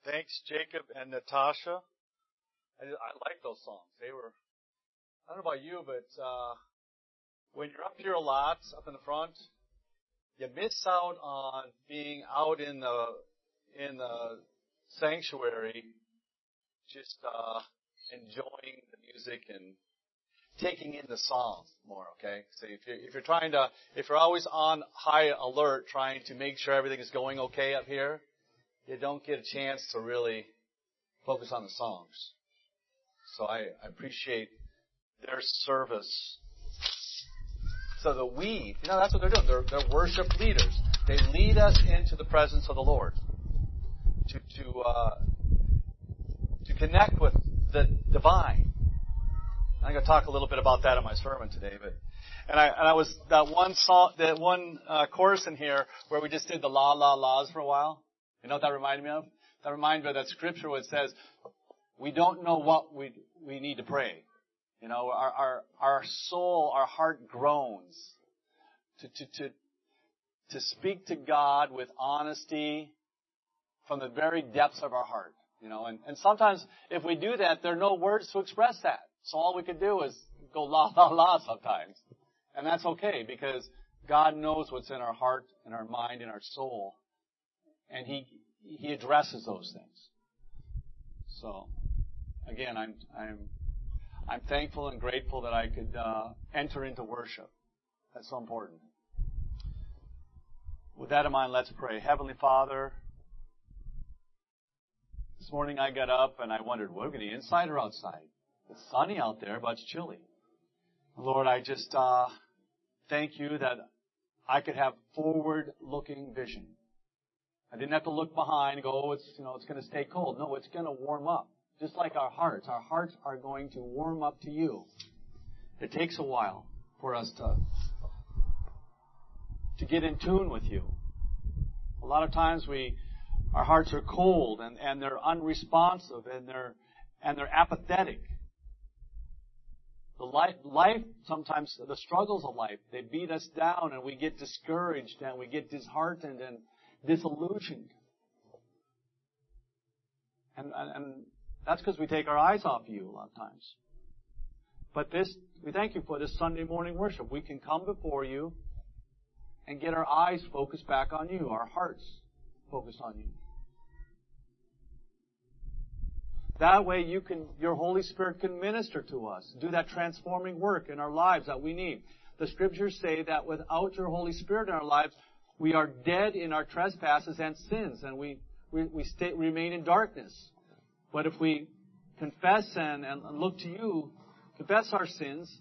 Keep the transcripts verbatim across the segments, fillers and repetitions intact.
Thanks, Jacob and Natasha. I, I like those songs. They were, I don't know about you, but uh, when you're up here a lot, up in the front, you miss out on being out in the in the sanctuary, just uh, enjoying the music and taking in the songs more. Okay, so if you're if you're trying to if you're always on high alert, trying to make sure everything is going okay up here, you don't get a chance to really focus on the songs. So I, I appreciate their service. So the we, you know, that's what they're doing. They're, they're worship leaders. They lead us into the presence of the Lord to to uh, to connect with the divine. I'm going to talk a little bit about that in my sermon today, but and I and I was that one song, that one uh, chorus in here where we just did the la la la's for a while. You know what that reminded me of? That reminded me of that scripture where it says, we don't know what we we need to pray. You know, our our, our soul, our heart groans to, to, to, to speak to God with honesty from the very depths of our heart. You know, and, and sometimes if we do that, there are no words to express that. So all we could do is go la la la sometimes. And that's okay because God knows what's in our heart, in our mind, in our soul. And He He addresses those things. So, again, I'm I'm I'm thankful and grateful that I could uh, enter into worship. That's so important. With that in mind, let's pray. Heavenly Father, this morning I got up and I wondered, what are we going to eat, inside or outside? It's sunny out there, but it's chilly. Lord, I just uh, thank you that I could have forward-looking vision. I didn't have to look behind and go, oh, it's, you know, it's going to stay cold. No, it's going to warm up. Just like our hearts. Our hearts are going to warm up to you. It takes a while for us to, to get in tune with you. A lot of times we, our hearts are cold and, and they're unresponsive and they're, and they're apathetic. The life, life, sometimes the struggles of life, they beat us down and we get discouraged and we get disheartened and disillusioned. And, and, and that's because we take our eyes off you a lot of times. But this, we thank you for this Sunday morning worship. We can come before you and get our eyes focused back on you, our hearts focused on you. That way you can, your Holy Spirit can minister to us, do that transforming work in our lives that we need. The Scriptures say that without your Holy Spirit in our lives, we are dead in our trespasses and sins, and we, we, we stay, remain in darkness. But if we confess and, and look to you, confess our sins,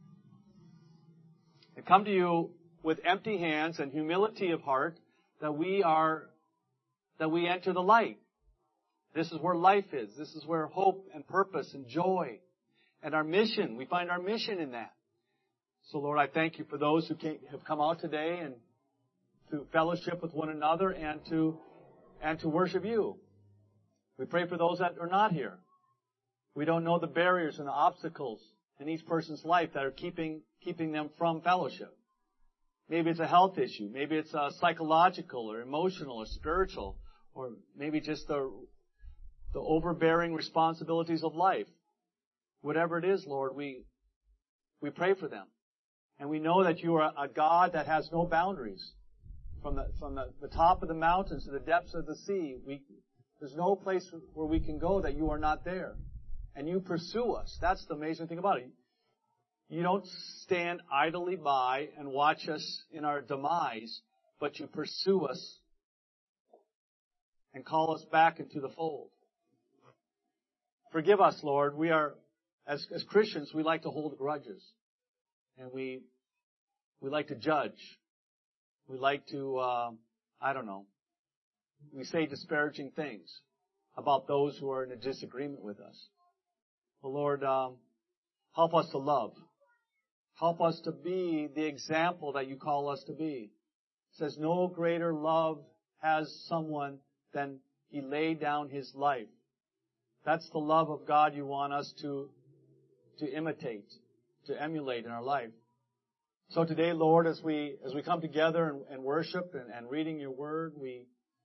and come to you with empty hands and humility of heart, that we are, that we enter the light. This is where life is. This is where hope and purpose and joy and our mission, we find our mission in that. So Lord, I thank you for those who came, have come out today and to fellowship with one another and to, and to worship you. We pray for those that are not here. We don't know the barriers and the obstacles in each person's life that are keeping, keeping them from fellowship. Maybe it's a health issue. Maybe it's a psychological or emotional or spiritual, or maybe just the, the overbearing responsibilities of life. Whatever it is, Lord, we, we pray for them. And we know that you are a God that has no boundaries. From the, from the, the top of the mountains to the depths of the sea, we, there's no place where we can go that you are not there. And you pursue us. That's the amazing thing about it. You don't stand idly by and watch us in our demise, but you pursue us and call us back into the fold. Forgive us, Lord. We are, as, as Christians, we like to hold grudges. And we, we like to judge. We like to, uh, I don't know, we say disparaging things about those who are in a disagreement with us. Well, Lord, um, help us to love. Help us to be the example that you call us to be. It says, no greater love has someone than he laid down his life. That's the love of God you want us to, to imitate, to emulate in our life. So today, Lord, as we as we come together and, and worship and, and reading your word, we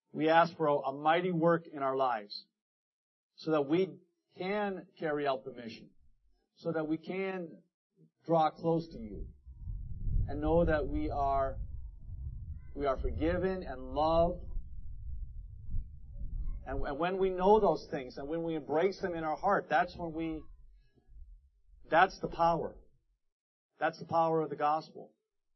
We ask for a, a mighty work in our lives so that we can carry out the mission, so that we can draw close to you and know that we are, we are forgiven and loved. And, and when we know those things and when we embrace them in our heart, that's when we, that's the power. That's the power of the gospel.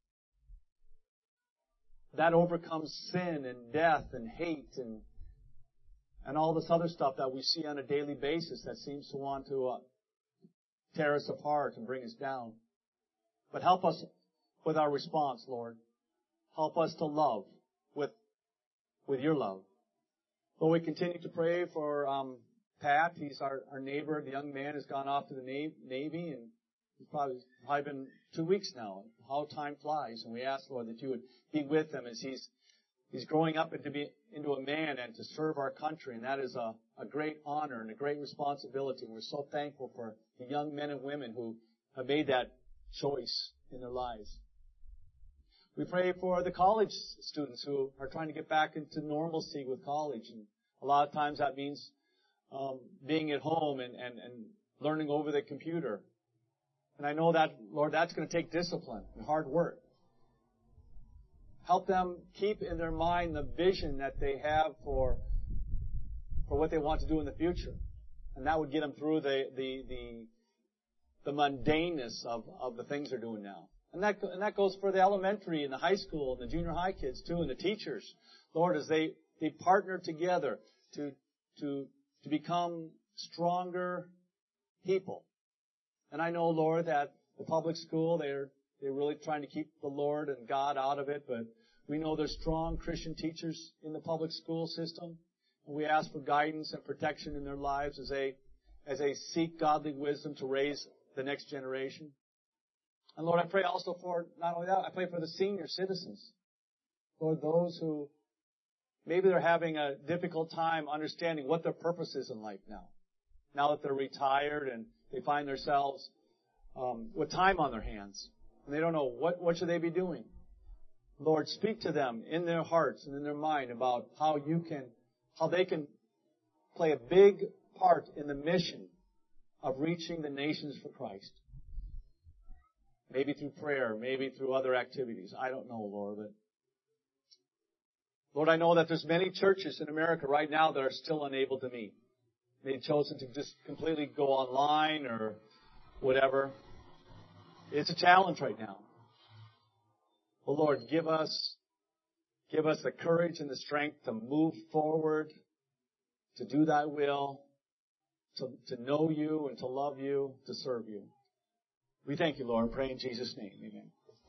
That overcomes sin and death and hate and and all this other stuff that we see on a daily basis that seems to want to uh, tear us apart and bring us down. But help us with our response, Lord. Help us to love with with your love. Lord, we continue to pray for um, Pat. He's our, our neighbor. The young man has gone off to the Navy, and he's probably, probably been two weeks now. How time flies. And we ask, Lord, that you would be with him as he's he's growing up into be into a man and to serve our country. And that is a, a great honor and a great responsibility. And we're so thankful for the young men and women who have made that choice in their lives. We pray for the college students who are trying to get back into normalcy with college. And a lot of times that means um, being at home and, and, and learning over the computer. And I know that, Lord, that's going to take discipline and hard work. Help them keep in their mind the vision that they have for for what they want to do in the future. And that would get them through the the the, the mundaneness of, of the things they're doing now. And that and that goes for the elementary and the high school and the junior high kids too, and the teachers. Lord, as they, they partner together to to to become stronger people. And I know, Lord, that the public school, they're they're really trying to keep the Lord and God out of it, but we know there's strong Christian teachers in the public school system, and we ask for guidance and protection in their lives as they as they seek godly wisdom to raise the next generation. And Lord, I pray also for, not only that, I pray for the senior citizens. Lord, those who maybe they're having a difficult time understanding what their purpose is in life now. Now that they're retired and they find themselves um, with time on their hands. And they don't know what, what should they be doing. Lord, speak to them in their hearts and in their mind about how you can, how they can play a big part in the mission of reaching the nations for Christ. Maybe through prayer, maybe through other activities. I don't know, Lord, but Lord, I know that there's many churches in America right now that are still unable to meet. They've chosen to just completely go online or whatever. It's a challenge right now. Well, Lord, give us, give us the courage and the strength to move forward, to do thy will, to, to know you and to love you, to serve you. We thank you, Lord. Pray in Jesus' name. Amen.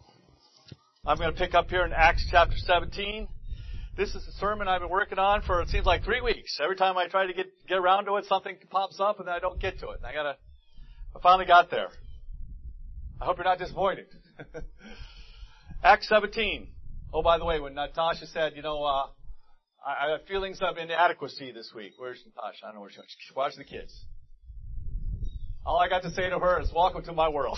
I'm going to pick up here in Acts chapter seventeen. This is a sermon I've been working on for, it seems like three weeks. Every time I try to get, get around to it, something pops up and then I don't get to it. And I gotta, I finally got there. I hope you're not disappointed. Acts seventeen. Oh, by the way, when Natasha said, you know, uh, I, I have feelings of inadequacy this week. Where's Natasha? I don't know where she is. She's watching the kids. All I got to say to her is, welcome to my world.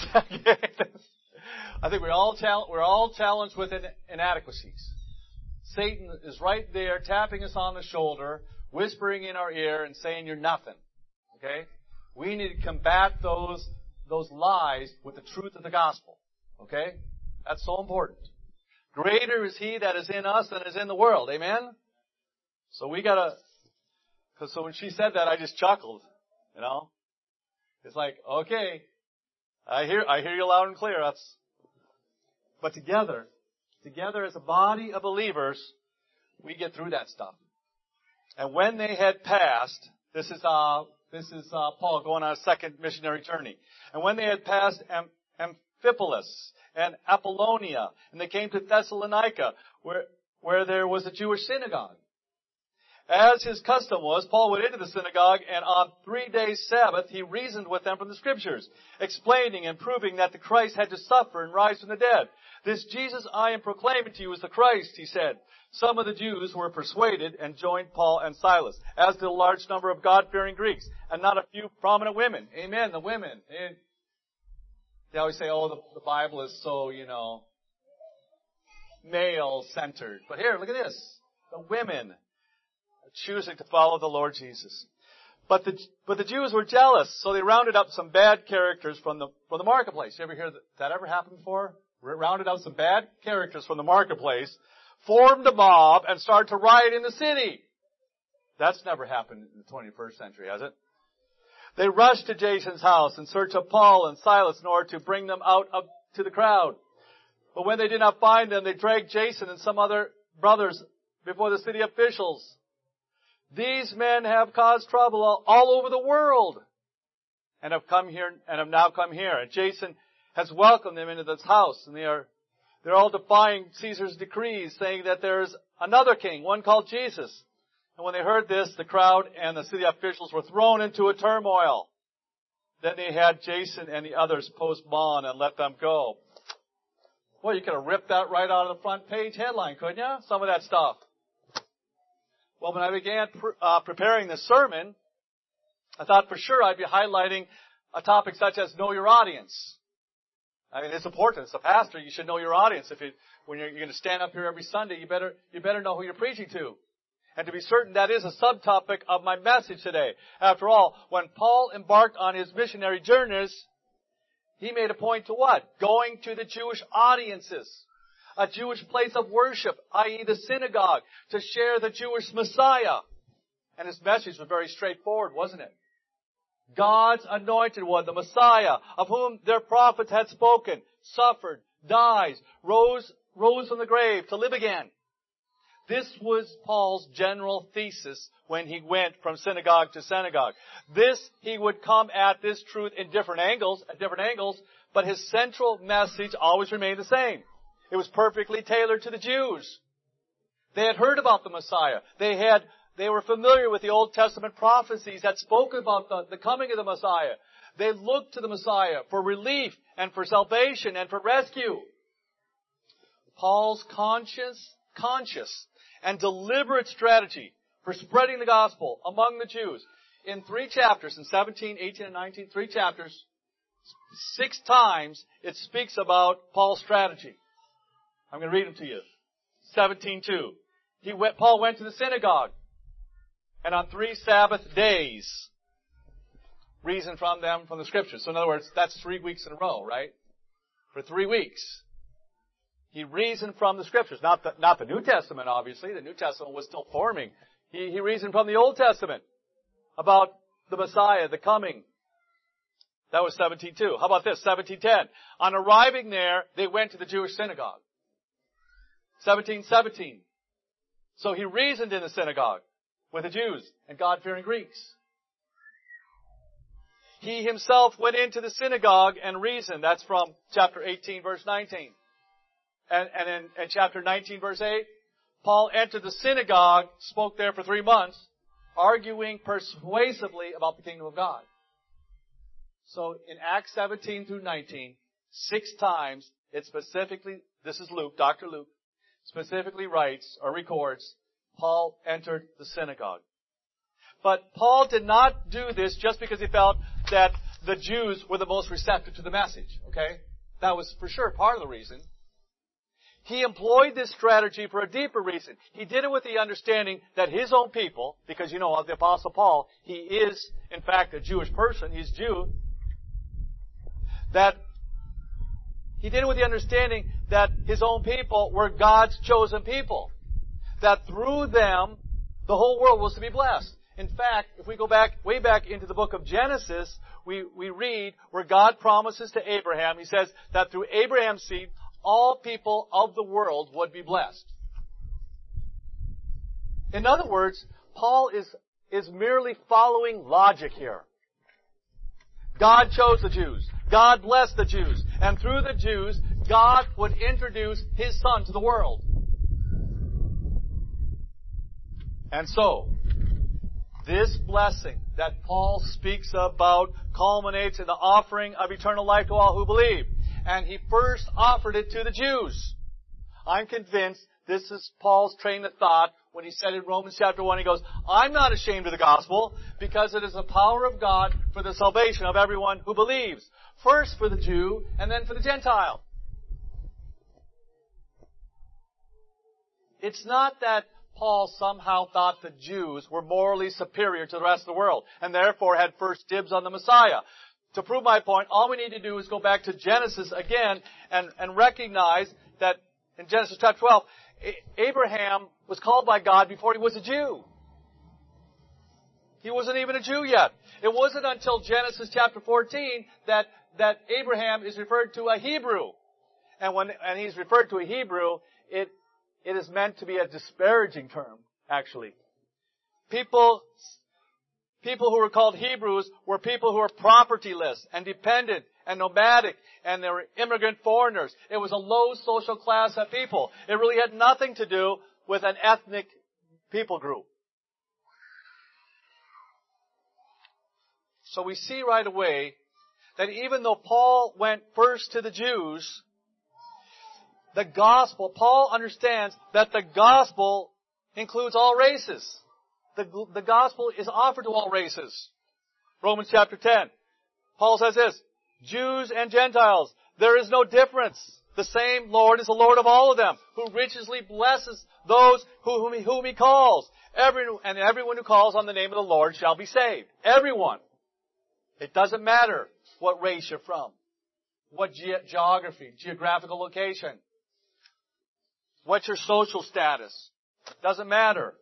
I think we're all, chal- we're all challenged with in- inadequacies. Satan is right there tapping us on the shoulder, whispering in our ear and saying you're nothing. Okay? We need to combat those, those lies with the truth of the gospel. Okay? That's so important. Greater is he that is in us than is in the world. Amen? So we gotta, cause so when she said that, I just chuckled. You know? It's like, okay, I hear, I hear you loud and clear. That's, but together, together as a body of believers, we get through that stuff. And when they had passed, this is, uh, this is, uh, Paul going on a second missionary journey. And when they had passed Am- Amphipolis and Apollonia, and they came to Thessalonica, where, where there was a Jewish synagogue. As his custom was, Paul went into the synagogue, and on three days' Sabbath, he reasoned with them from the Scriptures, explaining and proving that the Christ had to suffer and rise from the dead. This Jesus I am proclaiming to you is the Christ, he said. Some of the Jews were persuaded and joined Paul and Silas, as did a large number of God-fearing Greeks, and not a few prominent women. Amen, the women. They, they always say, oh, the, the Bible is so, you know, male-centered. But here, look at this. The women. choosing to follow the Lord Jesus. But the, but the Jews were jealous, so they rounded up some bad characters from the, from the marketplace. You ever hear that, that ever happen before? Rounded up some bad characters from the marketplace, formed a mob, and started to riot in the city. That's never happened in the twenty-first century, has it? They rushed to Jason's house in search of Paul and Silas in order to bring them out of, to the crowd. But when they did not find them, they dragged Jason and some other brothers before the city officials. These men have caused trouble all, all over the world and have come here and have now come here. And Jason has welcomed them into this house, and they are they're all defying Caesar's decrees, saying that there is another king, one called Jesus. And when they heard this, the crowd and the city officials were thrown into a turmoil. Then they had Jason and the others post bond and let them go. Well, you could have ripped that right out of the front page headline, couldn't you? Some of that stuff. Well, when I began pre- uh, preparing this sermon, I thought for sure I'd be highlighting a topic such as know your audience. I mean, it's important. As a pastor, you should know your audience. If you, when you're, you're going to stand up here every Sunday, you better, you better know who you're preaching to. And to be certain, that is a subtopic of my message today. After all, when Paul embarked on his missionary journeys, he made a point to what? Going to the Jewish audiences. A Jewish place of worship, that is the synagogue, to share the Jewish Messiah. And his message was very straightforward, wasn't it? God's anointed one, the Messiah, of whom their prophets had spoken, suffered, dies, rose, rose from the grave to live again. This was Paul's general thesis when he went from synagogue to synagogue. This, he would come at this truth in different angles, at different angles, but his central message always remained the same. It was perfectly tailored to the Jews. They had heard about the Messiah. They had, they were familiar with the Old Testament prophecies that spoke about the, the coming of the Messiah. They looked to the Messiah for relief and for salvation and for rescue. Paul's conscious, conscious and deliberate strategy for spreading the gospel among the Jews in three chapters, in seventeen, eighteen, and nineteen, three chapters, six times it speaks about Paul's strategy. I'm going to read them to you. seventeen two. He went, Paul went to the synagogue, and on three Sabbath days, reasoned from them from the Scriptures. So in other words, that's three weeks in a row, right? For three weeks. He reasoned from the Scriptures. Not the, not the New Testament, obviously. The New Testament was still forming. He, he reasoned from the Old Testament about the Messiah, the coming. That was seventeen two. How about this? seventeen ten. On arriving there, they went to the Jewish synagogue. seventeen seventeen. So he reasoned in the synagogue with the Jews and God-fearing Greeks. He himself went into the synagogue and reasoned. That's from chapter eighteen, verse nineteen. And, and in, in chapter nineteen, verse eight, Paul entered the synagogue, spoke there for three months, arguing persuasively about the kingdom of God. So in Acts seventeen through nineteen, six times it specifically, this is Luke, Doctor Luke, specifically writes or records, Paul entered the synagogue. But Paul did not do this just because he felt that the Jews were the most receptive to the message, okay? That was for sure part of the reason. He employed this strategy for a deeper reason. He did it with the understanding that his own people, because you know of the Apostle Paul, he is in fact a Jewish person, he's Jew, that he did it with the understanding that his own people were God's chosen people. That through them, the whole world was to be blessed. In fact, if we go back, way back into the book of Genesis, we, we read where God promises to Abraham, He says that through Abraham's seed, all people of the world would be blessed. In other words, Paul is, is merely following logic here. God chose the Jews. God blessed the Jews. And through the Jews, God would introduce His Son to the world. And so, this blessing that Paul speaks about culminates in the offering of eternal life to all who believe. And he first offered it to the Jews. I'm convinced this is Paul's train of thought when he said in Romans chapter one, he goes, I'm not ashamed of the gospel because it is the power of God for the salvation of everyone who believes. First for the Jew and then for the Gentile. It's not that Paul somehow thought the Jews were morally superior to the rest of the world and therefore had first dibs on the Messiah. To prove my point, all we need to do is go back to Genesis again and, and recognize that in Genesis chapter twelve, Abraham was called by God before he was a Jew. He wasn't even a Jew yet. It wasn't until Genesis chapter fourteen that, that Abraham is referred to a Hebrew. And when and he's referred to a Hebrew, it it is meant to be a disparaging term, actually. People people who were called Hebrews were people who were propertyless and dependent and nomadic, and they were immigrant foreigners. It was a low social class of people. It really had nothing to do with an ethnic people group. So we see right away that even though Paul went first to the Jews, the gospel, Paul understands that the gospel includes all races. The, the gospel is offered to all races. Romans chapter ten. Paul says this, Jews and Gentiles, there is no difference. The same Lord is the Lord of all of them, who richly blesses those whom he, whom he calls. Every, and everyone who calls on the name of the Lord shall be saved. Everyone. It doesn't matter what race you're from, what ge- geography, geographical location, what's your social status. Doesn't matter.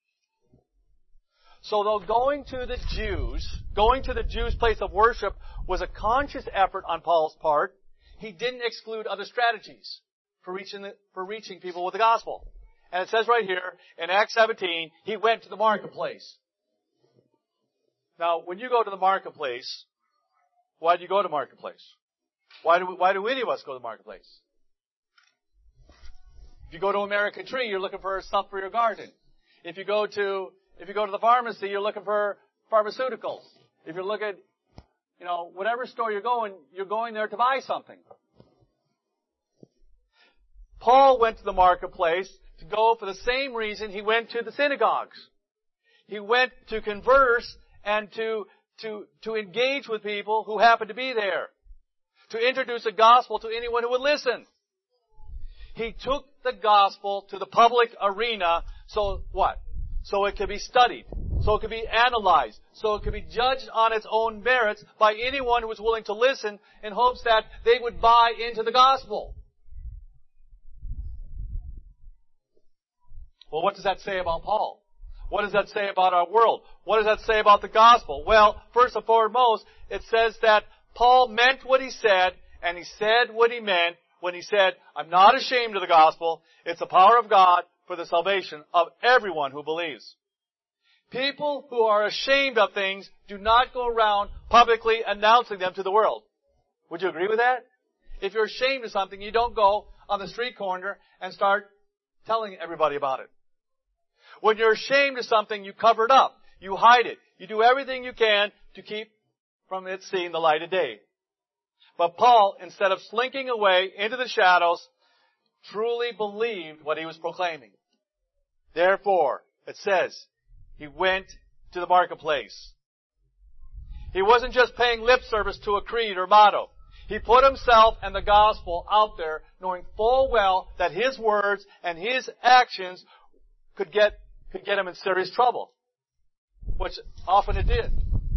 So though going to the Jews, going to the Jews' place of worship was a conscious effort on Paul's part, he didn't exclude other strategies for reaching, the, for reaching people with the gospel. And it says right here, in Acts seventeen, he went to the marketplace. Now, when you go to the marketplace, why do you go to the marketplace? Why do, we, why do any of us go to the marketplace? If you go to American Tree, you're looking for stuff for your garden. If you go to, if you go to the pharmacy, you're looking for pharmaceuticals. If you're looking, you know, whatever store you're going, you're going there to buy something. Paul went to the marketplace to go for the same reason he went to the synagogues. He went to converse and to, to, to engage with people who happened to be there. To introduce the gospel to anyone who would listen. He took the gospel to the public arena, so what? So it could be studied, so it could be analyzed, so it could be judged on its own merits by anyone who was willing to listen in hopes that they would buy into the gospel. Well, what does that say about Paul? What does that say about our world? What does that say about the gospel? Well, first and foremost, it says that Paul meant what he said, and he said what he meant when he said, I'm not ashamed of the gospel. It's the power of God for the salvation of everyone who believes. People who are ashamed of things do not go around publicly announcing them to the world. Would you agree with that? If you're ashamed of something, you don't go on the street corner and start telling everybody about it. When you're ashamed of something, you cover it up. You hide it. You do everything you can to keep from it seeing the light of day. But Paul, instead of slinking away into the shadows, truly believed what he was proclaiming. Therefore, it says, he went to the marketplace. He wasn't just paying lip service to a creed or motto. He put himself and the gospel out there, knowing full well that his words and his actions could get could get him in serious trouble, which often it did.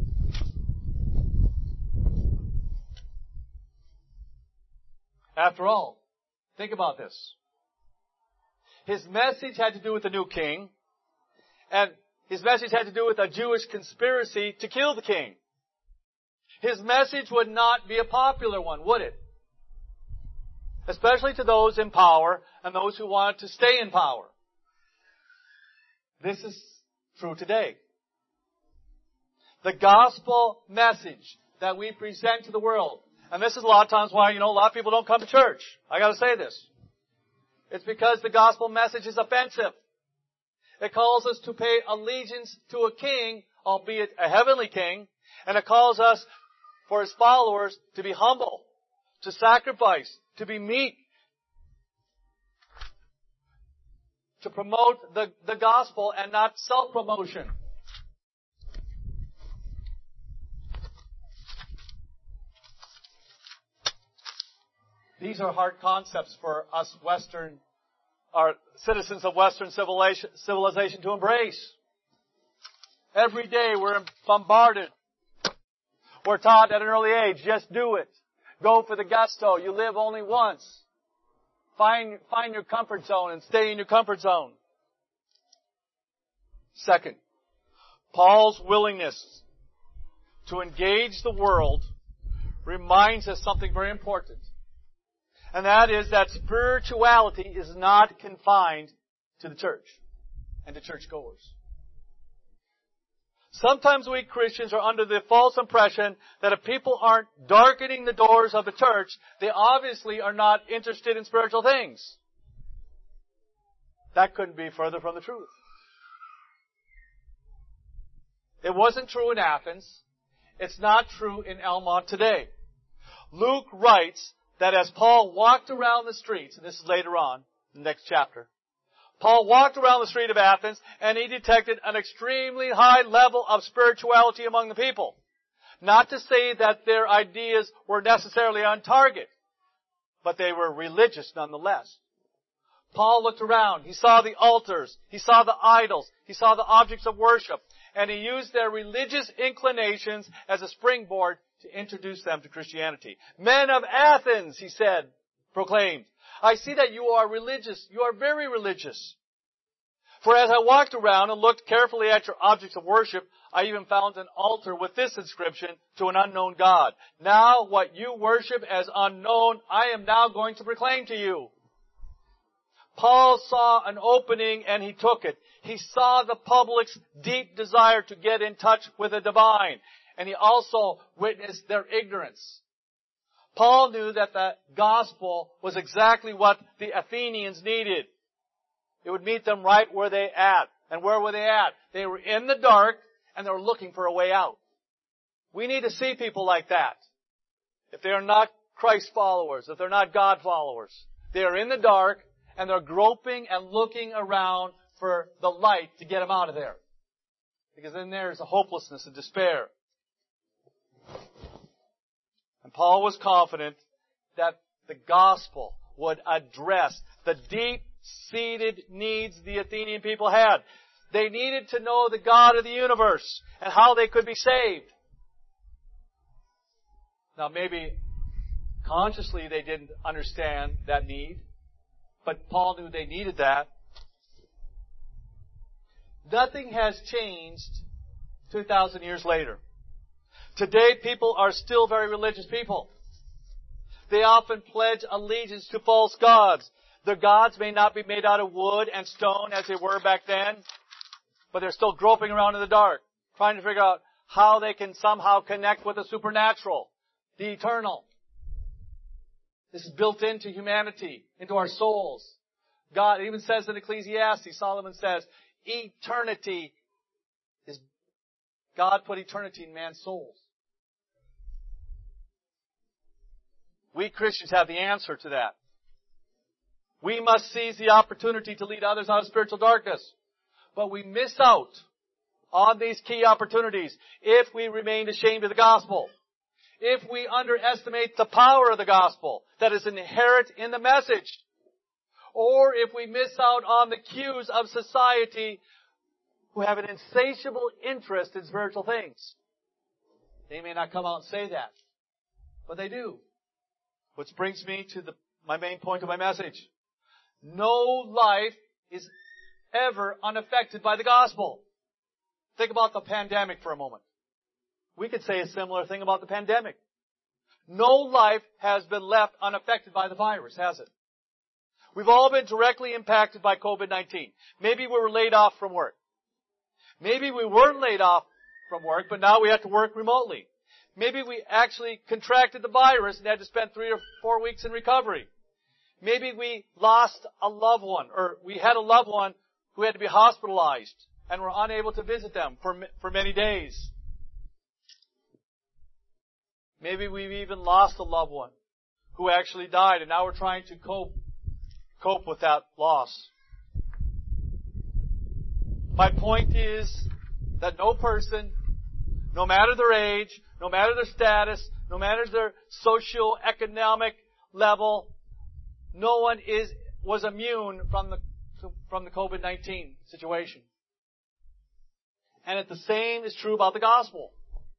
After all, think about this. His message had to do with the new king, and his message had to do with a Jewish conspiracy to kill the king. His message would not be a popular one, would it? Especially to those in power and those who wanted to stay in power. This is true today. The gospel message that we present to the world, and this is a lot of times why, you know, a lot of people don't come to church. I gotta say this. It's because the gospel message is offensive. It calls us to pay allegiance to a king, albeit a heavenly king, and it calls us, for his followers, to be humble, to sacrifice, to be meek, to promote the, the gospel and not self-promotion. These are hard concepts for us Western our citizens of Western civilization, civilization to embrace. Every day we're bombarded. We're taught at an early age, just do it. Go for the gusto. You live only once. Find, find your comfort zone and stay in your comfort zone. Second, Paul's willingness to engage the world reminds us something very important. And that is that spirituality is not confined to the church and to churchgoers. Sometimes we Christians are under the false impression that if people aren't darkening the doors of the church, they obviously are not interested in spiritual things. That couldn't be further from the truth. It wasn't true in Athens. It's not true in Elmont today. Luke writes that as Paul walked around the streets, and this is later on, the next chapter, Paul walked around the street of Athens and he detected an extremely high level of spirituality among the people. Not to say that their ideas were necessarily on target, but they were religious nonetheless. Paul looked around. He saw the altars. He saw the idols. He saw the objects of worship. And he used their religious inclinations as a springboard to introduce them to Christianity. Men of Athens, he said, proclaimed, I see that you are religious. You are very religious. For as I walked around and looked carefully at your objects of worship, I even found an altar with this inscription, to an unknown God. Now what you worship as unknown, I am now going to proclaim to you. Paul saw an opening and he took it. He saw the public's deep desire to get in touch with the divine. And he also witnessed their ignorance. Paul knew that the gospel was exactly what the Athenians needed. It would meet them right where they at. And where were they at? They were in the dark and they were looking for a way out. We need to see people like that. If they are not Christ followers, if they're not God followers, they are in the dark and they're groping and looking around for the light to get them out of there. Because then there's a hopelessness and despair. And Paul was confident that the gospel would address the deep-seated needs the Athenian people had. They needed to know the God of the universe and how they could be saved. Now maybe consciously they didn't understand that need, but Paul knew they needed that. Nothing has changed two thousand years later. Today, people are still very religious people. They often pledge allegiance to false gods. Their gods may not be made out of wood and stone as they were back then, but they're still groping around in the dark, trying to figure out how they can somehow connect with the supernatural, the eternal. This is built into humanity, into our souls. God even says in Ecclesiastes, Solomon says, eternity is, God put eternity in man's souls. We Christians have the answer to that. We must seize the opportunity to lead others out of spiritual darkness. But we miss out on these key opportunities if we remain ashamed of the gospel. If we underestimate the power of the gospel that is inherent in the message. Or if we miss out on the cues of society who have an insatiable interest in spiritual things. They may not come out and say that, but they do. Which brings me to the, my main point of my message. No life is ever unaffected by the gospel. Think about the pandemic for a moment. We could say a similar thing about the pandemic. No life has been left unaffected by the virus, has it? We've all been directly impacted by covid nineteen. Maybe we were laid off from work. Maybe we weren't laid off from work, but now we have to work remotely. Maybe we actually contracted the virus and had to spend three or four weeks in recovery. Maybe we lost a loved one, or we had a loved one who had to be hospitalized and were unable to visit them for, for many days. Maybe we've even lost a loved one who actually died, and now we're trying to cope, cope with that loss. My point is that no person, no matter their age, no matter their status, no matter their socio-economic level, no one is was immune from the from the COVID nineteen situation. And it's the same is true about the gospel.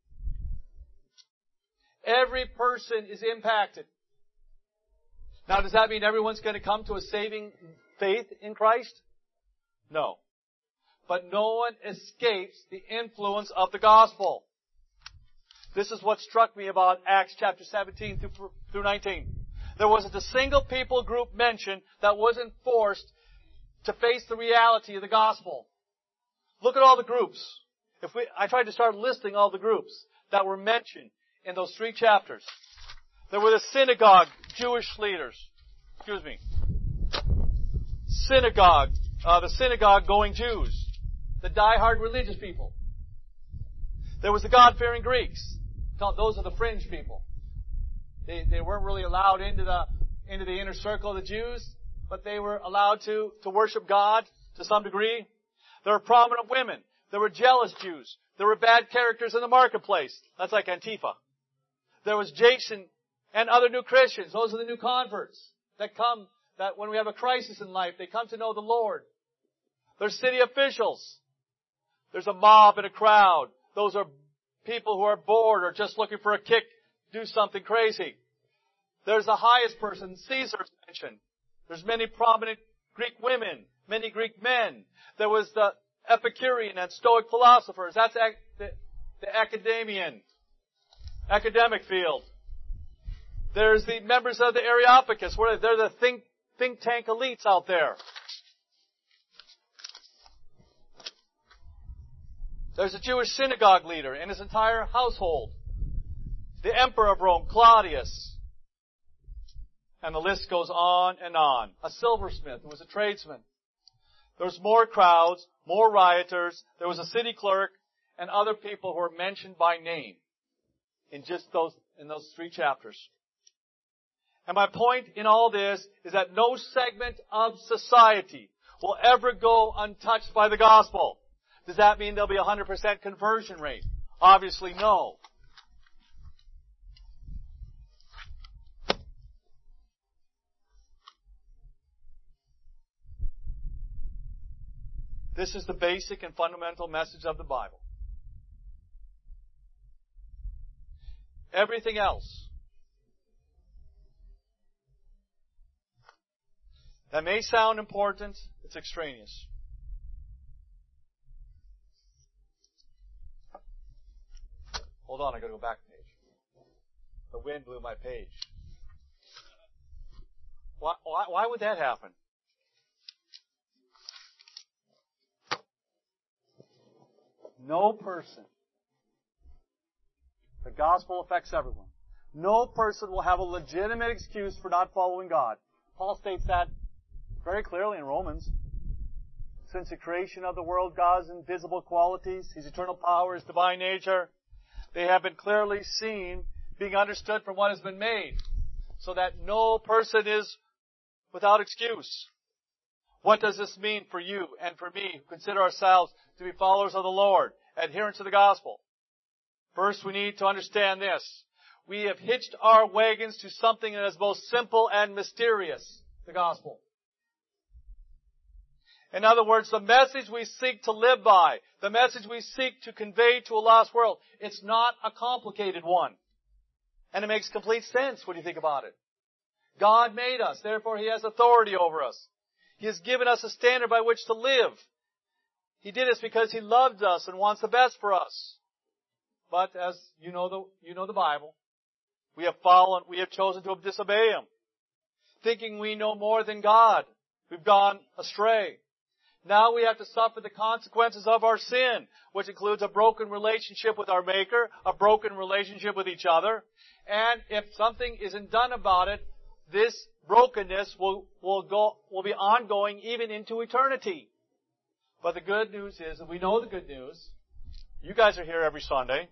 Every person is impacted. Now, does that mean everyone's going to come to a saving faith in Christ? No. But no one escapes the influence of the gospel. This is what struck me about Acts chapter seventeen through nineteen. There wasn't a single people group mentioned that wasn't forced to face the reality of the gospel. Look at all the groups. If we, I tried to start listing all the groups that were mentioned in those three chapters. There were the synagogue Jewish leaders. Excuse me. Synagogue, uh, the synagogue-going Jews. The die-hard religious people. There was the God-fearing Greeks. Those are the fringe people. They, they weren't really allowed into the, into the inner circle of the Jews, but they were allowed to, to worship God to some degree. There were prominent women. There were jealous Jews. There were bad characters in the marketplace. That's like Antifa. There was Jason and other new Christians. Those are the new converts that come, that when we have a crisis in life, they come to know the Lord. There's city officials. There's a mob and a crowd. Those are people who are bored or just looking for a kick, do something crazy. There's the highest person, Caesar's mentioned. There's many prominent Greek women, many Greek men. There was the Epicurean and Stoic philosophers. That's the, the academian, academic field. There's the members of the Areopagus. They're the think, think tank elites out there. There's a Jewish synagogue leader and his entire household. The emperor of Rome, Claudius. And the list goes on and on. A silversmith who was a tradesman. There was more crowds, more rioters. There was a city clerk and other people who were mentioned by name in just those, in those three chapters. And my point in all this is that no segment of society will ever go untouched by the gospel. Does that mean there'll be a one hundred percent conversion rate? Obviously, no. This is the basic and fundamental message of the Bible. Everything else that may sound important, it's extraneous. Hold on, I gotta go back a page. The wind blew my page. Why, why, why would that happen? No person. The gospel affects everyone. No person will have a legitimate excuse for not following God. Paul states that very clearly in Romans. Since the creation of the world, God's invisible qualities, His eternal power, His divine nature, they have been clearly seen, being understood from what has been made, so that no person is without excuse. What does this mean for you and for me who consider ourselves to be followers of the Lord, adherents to the gospel? First, we need to understand this. We have hitched our wagons to something that is both simple and mysterious, the gospel. In other words, the message we seek to live by, the message we seek to convey to a lost world, it's not a complicated one. And it makes complete sense when you think about it. God made us, therefore He has authority over us. He has given us a standard by which to live. He did this because He loved us and wants the best for us. But as you know the, you know the Bible, we have fallen, we have chosen to disobey Him. Thinking we know more than God. We've gone astray. Now we have to suffer the consequences of our sin, which includes a broken relationship with our Maker, a broken relationship with each other. And if something isn't done about it, this brokenness will, will go, will be ongoing even into eternity. But the good news is, and we know the good news, you guys are here every Sunday.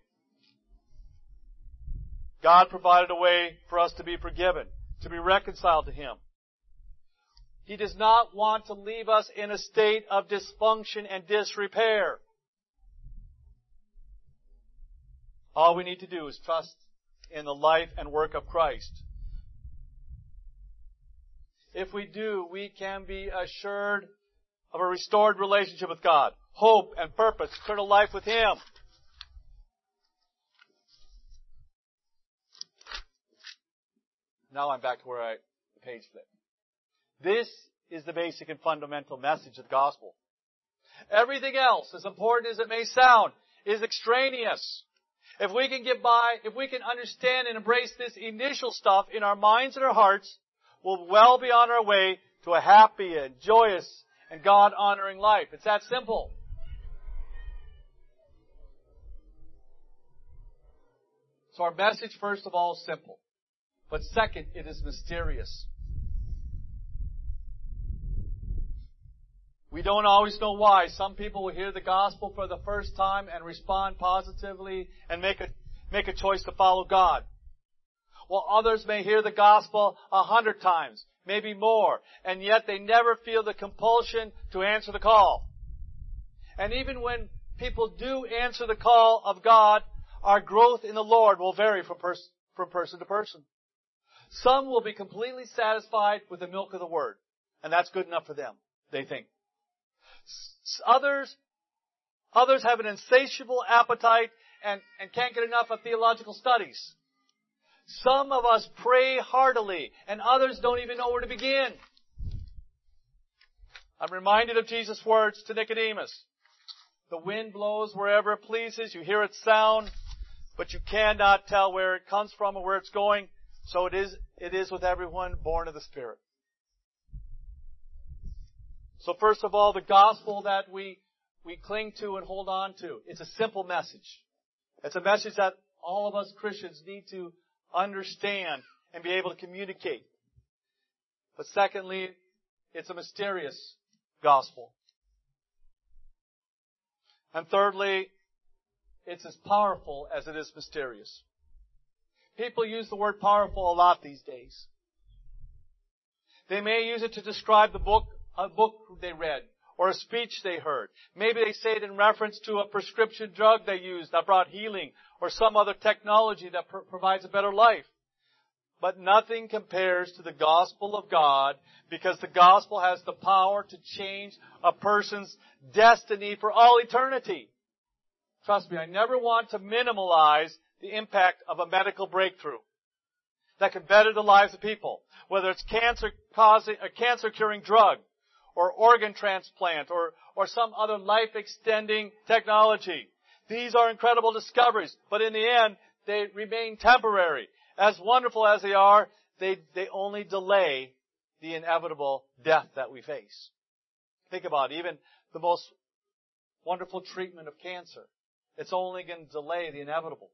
God provided a way for us to be forgiven, to be reconciled to Him. He does not want to leave us in a state of dysfunction and disrepair. All we need to do is trust in the life and work of Christ. If we do, we can be assured of a restored relationship with God, hope and purpose, eternal life with Him. Now I'm back to where I page flipped. This is the basic and fundamental message of the gospel. Everything else, as important as it may sound, is extraneous. If we can get by, if we can understand and embrace this initial stuff in our minds and our hearts, we'll well be on our way to a happy and joyous and God-honoring life. It's that simple. So our message, first of all, is simple. But second, it is mysterious. We don't always know why. Some people will hear the gospel for the first time and respond positively and make a, make a choice to follow God. While others may hear the gospel a hundred times, maybe more, and yet they never feel the compulsion to answer the call. And even when people do answer the call of God, our growth in the Lord will vary from, pers- from person to person. Some will be completely satisfied with the milk of the Word, and that's good enough for them, they think. Others, others have an insatiable appetite and, and can't get enough of theological studies. Some of us pray heartily, and others don't even know where to begin. I'm reminded of Jesus' words to Nicodemus. The wind blows wherever it pleases. You hear its sound, but you cannot tell where it comes from or where it's going. So it is, it is with everyone born of the Spirit. So first of all, the gospel that we, we cling to and hold on to, it's a simple message. It's a message that all of us Christians need to understand and be able to communicate. But secondly, it's a mysterious gospel. And thirdly, it's as powerful as it is mysterious. People use the word powerful a lot these days. They may use it to describe the book, a book they read, or a speech they heard. Maybe they say it in reference to a prescription drug they used that brought healing, or some other technology that pr- provides a better life. But nothing compares to the gospel of God, because the gospel has the power to change a person's destiny for all eternity. Trust me, I never want to minimalize the impact of a medical breakthrough that can better the lives of people, whether it's cancer causing a cancer curing drug, or organ transplant, or, or some other life-extending technology. These are incredible discoveries, but in the end, they remain temporary. As wonderful as they are, they, they only delay the inevitable death that we face. Think about it, even the most wonderful treatment of cancer. It's only going to delay the inevitable.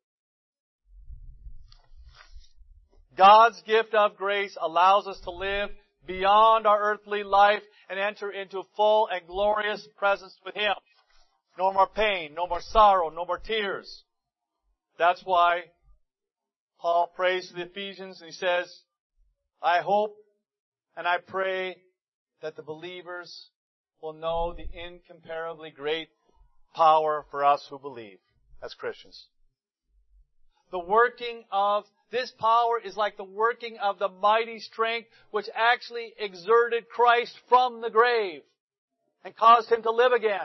God's gift of grace allows us to live beyond our earthly life and enter into full and glorious presence with Him. No more pain, no more sorrow, no more tears. That's why Paul prays to the Ephesians and he says, I hope and I pray that the believers will know the incomparably great power for us who believe as Christians. The working of this power is like the working of the mighty strength which actually exerted Christ from the grave and caused Him to live again.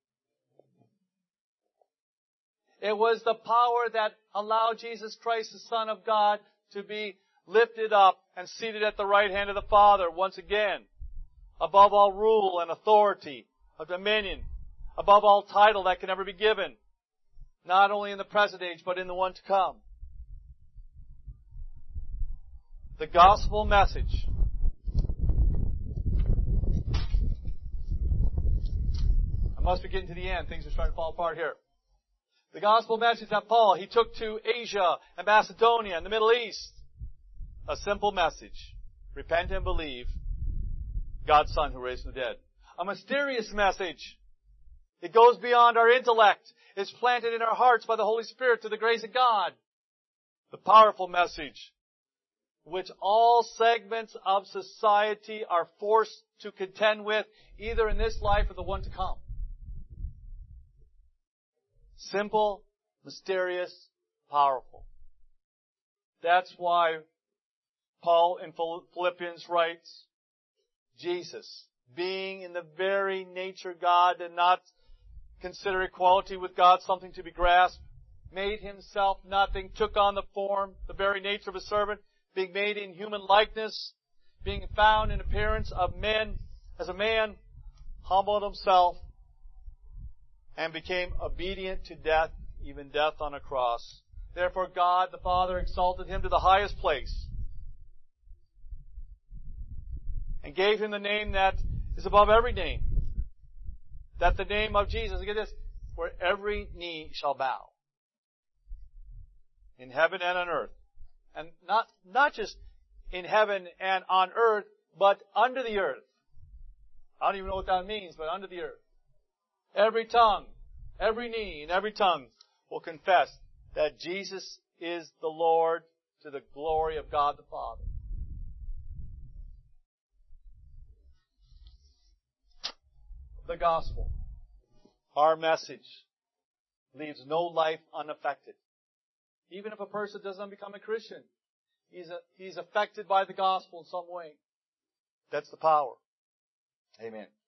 It was the power that allowed Jesus Christ, the Son of God, to be lifted up and seated at the right hand of the Father once again, above all rule and authority of dominion, above all title that can ever be given, not only in the present age, but in the one to come. The gospel message I must be getting to the end. Things are starting to fall apart here. The gospel message that Paul, he took to Asia and Macedonia and the Middle East. A simple message. Repent and believe God's Son who raised from the dead. A mysterious message. It goes beyond our intellect. It's planted in our hearts by the Holy Spirit to the grace of God. The powerful message, which all segments of society are forced to contend with, either in this life or the one to come. Simple, mysterious, powerful. That's why Paul in Philippians writes, Jesus, being in the very nature God, did not consider equality with God something to be grasped, made himself nothing, took on the form, the very nature of a servant, being made in human likeness, being found in appearance of men, as a man, humbled himself, and became obedient to death, even death on a cross. Therefore God the Father exalted him to the highest place, and gave him the name that is above every name. That the name of Jesus, look at this, where every knee shall bow. In heaven and on earth. And not, not just in heaven and on earth, but under the earth. I don't even know what that means, but under the earth. Every tongue, every knee, and every tongue will confess that Jesus is the Lord, to the glory of God the Father. The gospel, our message, leaves no life unaffected. Even if a person doesn't become a Christian, he's, a, he's affected by the gospel in some way. That's the power. Amen.